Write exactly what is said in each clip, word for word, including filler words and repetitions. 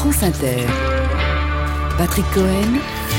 France Inter. Patrick Cohen,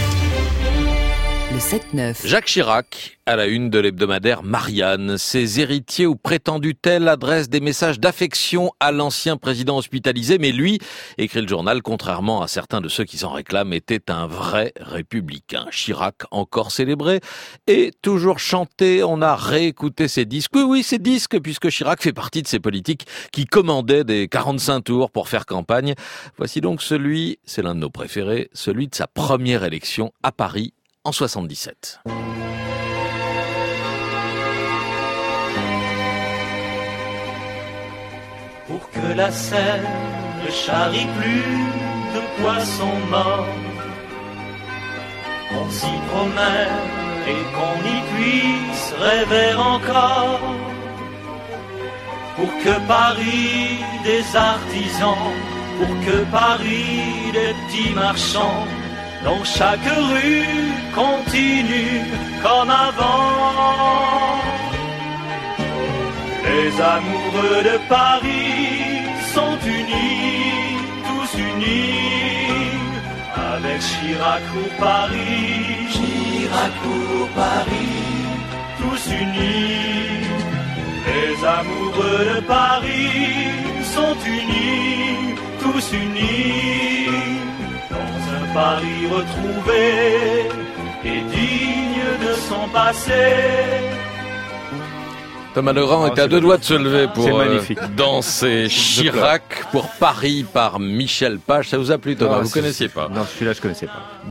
le sept neuf. Jacques Chirac, à la une de l'hebdomadaire Marianne. Ses héritiers ou prétendus tels adressent des messages d'affection à l'ancien président hospitalisé, mais lui, écrit le journal, contrairement à certains de ceux qui s'en réclament, était un vrai républicain. Chirac, encore célébré et toujours chanté. On a réécouté ses disques. Oui, oui, ses disques, puisque Chirac fait partie de ces politiques qui commandaient des quarante-cinq tours pour faire campagne. Voici donc celui, c'est l'un de nos préférés, celui de sa première élection à Paris en soixante-dix-sept. Pour que la Seine ne charrie plus de poissons morts, qu'on s'y promène et qu'on y puisse rêver encore. Pour que Paris des artisans, pour que Paris des petits marchands, dans chaque rue continue comme avant. Les amoureux de Paris sont unis, tous unis, avec Chirac pour Paris, Chirac pour Paris, tous unis. Les amoureux de Paris sont unis, tous unis, dans un Paris retrouvé et digne de son passé. Thomas Legrand Oh, est à deux doigts de se lever pour c'est euh, magnifique. danser Chirac pour Paris par Michel Page. Ça vous a plu, Thomas? Ah, Vous c'est- connaissiez pas? Non, celui-là, je connaissais pas.